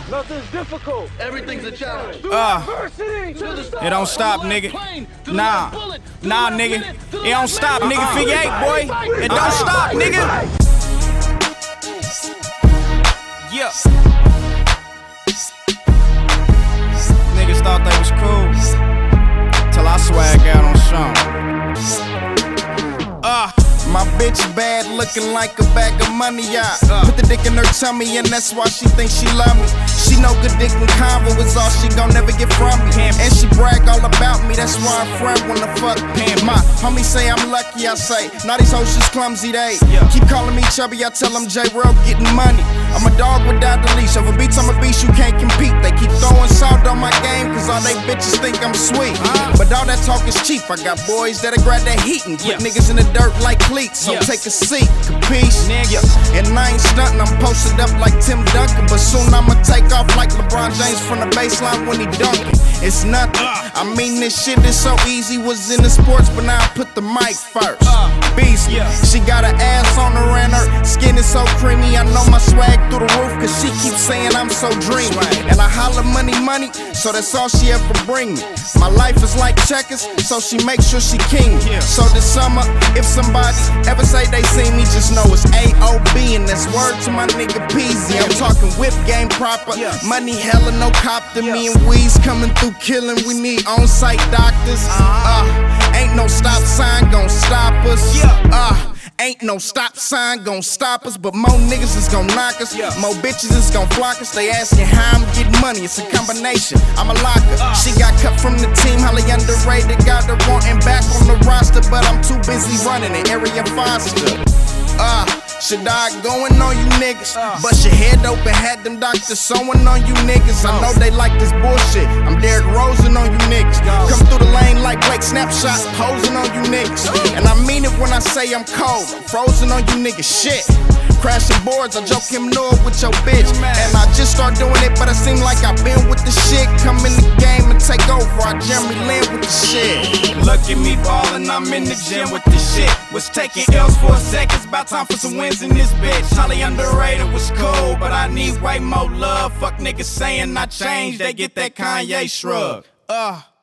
Nothing's difficult. Everything's a challenge. It don't stop, nigga. Nah, nigga. It don't stop, nigga. Figure 8, boy. It don't stop, nigga. Yeah. Niggas thought they was cool till I swag out on song. My bitch bad, looking like a bag of money, yeah. Put the dick in her tummy and that's why she thinks she love me. She know good dick and convo is all she gon' never get from me. And she brag all about me, that's why her friend wanna fuck me. My homies say I'm lucky, I say, nah, these hoes just clumsy, they keep calling me chubby, I tell them J-Real getting money. I'm a dog without the leash, over beats I'm a beast, you can't compete. They keep throwing salt on my game, cause all they bitches think I'm sweet. But all that talk is cheap, I got boys that'll grab that heat and put niggas in the dirt like cleats. So take a seat, capiche? And I ain't stuntin', I'm posted up like Tim Duncan. But soon I'ma take off like LeBron James from the baseline when he dunkin'. It's nothing, I mean this shit is so easy. Was in the sports, but now I put the mic first. Beast, she got her ass on her and her skin is so creamy. I know my swag through the roof, cause she keeps saying I'm so dreamy. And I holler money, money, so that's all she ever bring me. My life is like checkers, so she makes sure she king me. So this summer, if somebody ever say they see me, just know it's A.O.B. and that's word to my nigga Peasy. I'm talking whip game proper, money hella no cop to me and Weez coming through killing. We need on-site doctors. Ain't no stop sign gon' stop us. Ain't no stop sign gon' stop us, but more niggas is gon' knock us. More bitches is gon' flock us. They asking how I'm getting money, it's a combination. I'm a locker. She got cut from the team, highly underrated. Got her wanting back on the roster, but I'm too busy running it. Arian Foster. Should I going on you niggas? Bust your head open, had them doctors sewing on you niggas. I know they like this bullshit. I'm Derrick Rosen on you niggas. Come through the lane like Blake Snapshot, posing on you niggas. And I mean it when I say I'm cold. I'm frozen on you niggas. Shit. Crashing boards, I joke him Noah with your bitch. And I just start doing it, but I seem like I've been with the shit. Come in the game and take over. I Jeremy Lin with the shit. Look at me ballin', I'm in the gym with the shit. Was taking L's for a second, it's about time for some wins in this bitch. Highly underrated was cool, but I need way more love. Fuck niggas saying I changed, they get that Kanye shrug.